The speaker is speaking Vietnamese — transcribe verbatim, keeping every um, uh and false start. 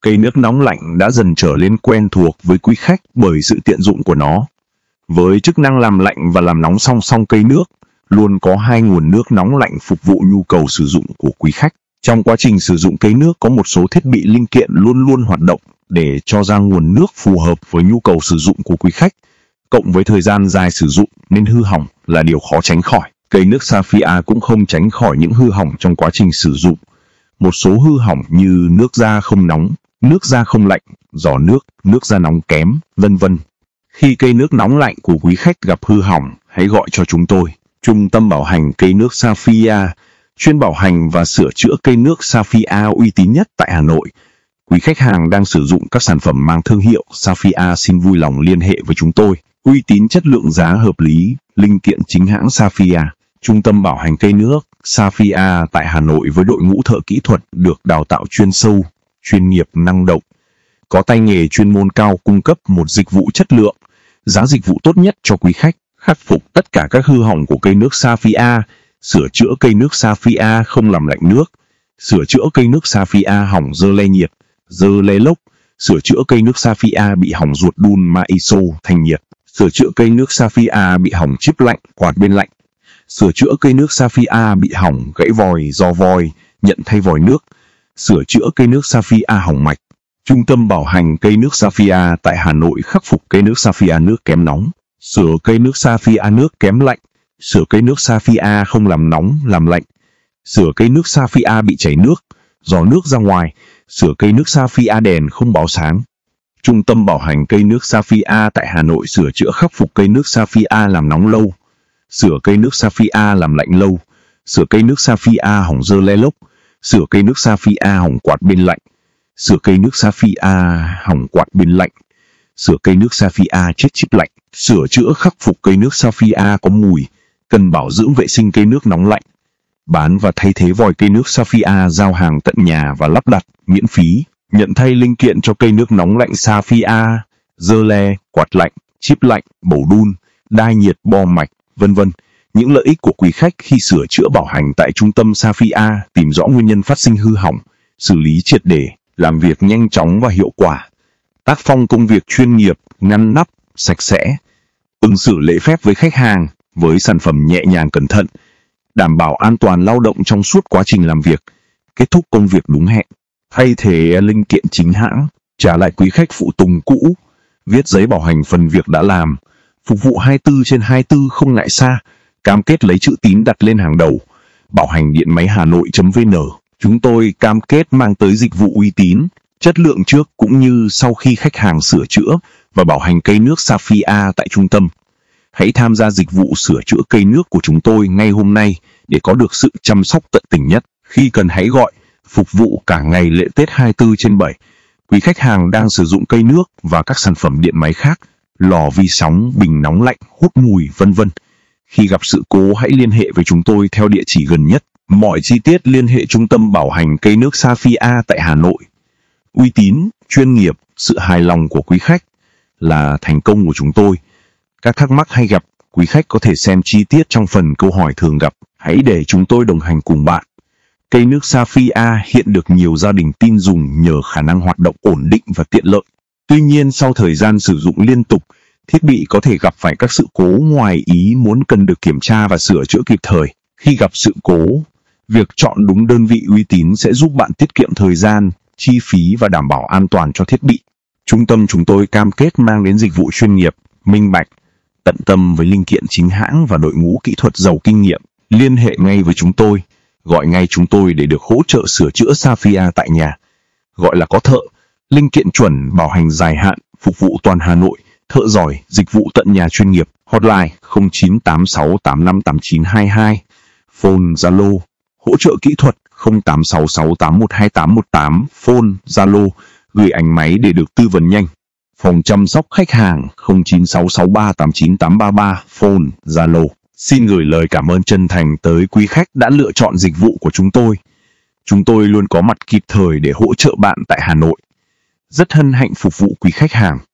Cây nước nóng lạnh đã dần trở nên quen thuộc với quý khách bởi sự tiện dụng của nó. Với chức năng làm lạnh và làm nóng song song, cây nước luôn có hai nguồn nước nóng lạnh phục vụ nhu cầu sử dụng của quý khách. Trong quá trình sử dụng cây nước có một số thiết bị linh kiện luôn luôn hoạt động để cho ra nguồn nước phù hợp với nhu cầu sử dụng của quý khách. Cộng với thời gian dài sử dụng nên hư hỏng là điều khó tránh khỏi. Cây nước Saphia cũng không tránh khỏi những hư hỏng trong quá trình sử dụng. Một số hư hỏng như nước ra không nóng, nước ra không lạnh, giò nước, nước ra nóng kém, vân vân. Khi cây nước nóng lạnh của quý khách gặp hư hỏng, hãy gọi cho chúng tôi. Trung tâm bảo hành cây nước Saphia, chuyên bảo hành và sửa chữa cây nước Saphia uy tín nhất tại Hà Nội. Quý khách hàng đang sử dụng các sản phẩm mang thương hiệu Saphia xin vui lòng liên hệ với chúng tôi. Uy tín, chất lượng, giá hợp lý, linh kiện chính hãng Saphia. Trung tâm bảo hành cây nước Saphia tại Hà Nội với đội ngũ thợ kỹ thuật được đào tạo chuyên sâu, chuyên nghiệp, năng động, có tay nghề chuyên môn cao, cung cấp một dịch vụ chất lượng, giá dịch vụ tốt nhất cho quý khách. Khắc phục tất cả các hư hỏng của cây nước Saphia, sửa chữa cây nước Saphia không làm lạnh nước, sửa chữa cây nước Saphia hỏng dơ le nhiệt, dơ le lốc, sửa chữa cây nước Saphia bị hỏng ruột đun ma iso thành nhiệt, sửa chữa cây nước Saphia bị hỏng chip lạnh, quạt bên lạnh, sửa chữa cây nước Saphia bị hỏng gãy vòi, do vòi, nhận thay vòi nước, sửa chữa cây nước Saphia hỏng mạch. Trung tâm bảo hành cây nước Saphia tại Hà Nội khắc phục cây nước Saphia nước kém nóng, sửa cây nước Saphia nước kém lạnh, sửa cây nước Saphia không làm nóng, làm lạnh, sửa cây nước Saphia bị chảy nước, giò nước ra ngoài, sửa cây nước Saphia đèn không báo sáng. Trung tâm bảo hành cây nước Saphia tại Hà Nội sửa chữa khắc phục cây nước Saphia làm nóng lâu, sửa cây nước Saphia làm lạnh lâu, sửa cây nước Saphia hỏng dơ le lốc, sửa cây nước Saphia hỏng quạt bên lạnh, sửa cây nước Saphia hỏng quạt bên lạnh, sửa cây nước Saphia chết chip lạnh, sửa chữa khắc phục cây nước Saphia có mùi, cần bảo dưỡng vệ sinh cây nước nóng lạnh. Bán và thay thế vòi cây nước Saphia, giao hàng tận nhà và lắp đặt miễn phí. Nhận thay linh kiện cho cây nước nóng lạnh Saphia, dơ le, quạt lạnh, chip lạnh, bầu đun, đai nhiệt, bo mạch, vân vân. Những lợi ích của quý khách khi sửa chữa bảo hành tại trung tâm Saphia: tìm rõ nguyên nhân phát sinh hư hỏng, xử lý triệt để, làm việc nhanh chóng và hiệu quả. Tác phong công việc chuyên nghiệp, ngăn nắp, sạch sẽ. Ứng xử lễ phép với khách hàng, với sản phẩm nhẹ nhàng cẩn thận. Đảm bảo an toàn lao động trong suốt quá trình làm việc. Kết thúc công việc đúng hẹn. Thay thế linh kiện chính hãng, trả lại quý khách phụ tùng cũ, viết giấy bảo hành phần việc đã làm, phục vụ hai mươi tư trên hai mươi tư không ngại xa, cam kết lấy chữ tín đặt lên hàng đầu. Bảo hành điện máy Hà Nội.vn, chúng tôi cam kết mang tới dịch vụ uy tín, chất lượng trước cũng như sau khi khách hàng sửa chữa và bảo hành cây nước Saphia tại trung tâm. Hãy tham gia dịch vụ sửa chữa cây nước của chúng tôi ngay hôm nay để có được sự chăm sóc tận tình nhất. Khi cần hãy gọi, phục vụ cả ngày lễ Tết hai mươi tư trên bảy. Quý khách hàng đang sử dụng cây nước và các sản phẩm điện máy khác, lò vi sóng, bình nóng lạnh, hút mùi, vân vân. Khi gặp sự cố hãy liên hệ với chúng tôi theo địa chỉ gần nhất. Mọi chi tiết liên hệ trung tâm bảo hành cây nước Saphia tại Hà Nội. Uy tín, chuyên nghiệp, sự hài lòng của quý khách là thành công của chúng tôi. Các thắc mắc hay gặp, quý khách có thể xem chi tiết trong phần câu hỏi thường gặp. Hãy để chúng tôi đồng hành cùng bạn. Cây nước Saphia hiện được nhiều gia đình tin dùng nhờ khả năng hoạt động ổn định và tiện lợi. Tuy nhiên, sau thời gian sử dụng liên tục, thiết bị có thể gặp phải các sự cố ngoài ý muốn cần được kiểm tra và sửa chữa kịp thời. Khi gặp sự cố, việc chọn đúng đơn vị uy tín sẽ giúp bạn tiết kiệm thời gian, chi phí và đảm bảo an toàn cho thiết bị. Trung tâm chúng tôi cam kết mang đến dịch vụ chuyên nghiệp, minh bạch, tận tâm với linh kiện chính hãng và đội ngũ kỹ thuật giàu kinh nghiệm. Liên hệ ngay với chúng tôi, gọi ngay chúng tôi để được hỗ trợ sửa chữa Saphia tại nhà. Gọi là có thợ, linh kiện chuẩn, bảo hành dài hạn, phục vụ toàn Hà Nội, thợ giỏi, dịch vụ tận nhà chuyên nghiệp. Hotline không chín tám sáu tám năm tám chín hai hai, phone Zalo, hỗ trợ kỹ thuật không tám sáu sáu tám một hai tám một tám, phone Zalo, gửi ảnh máy để được tư vấn nhanh. Phòng chăm sóc khách hàng không chín sáu sáu ba tám chín tám ba ba, phone Zalo. Xin gửi lời cảm ơn chân thành tới quý khách đã lựa chọn dịch vụ của chúng tôi. Chúng tôi luôn có mặt kịp thời để hỗ trợ bạn tại Hà Nội. Rất hân hạnh phục vụ quý khách hàng.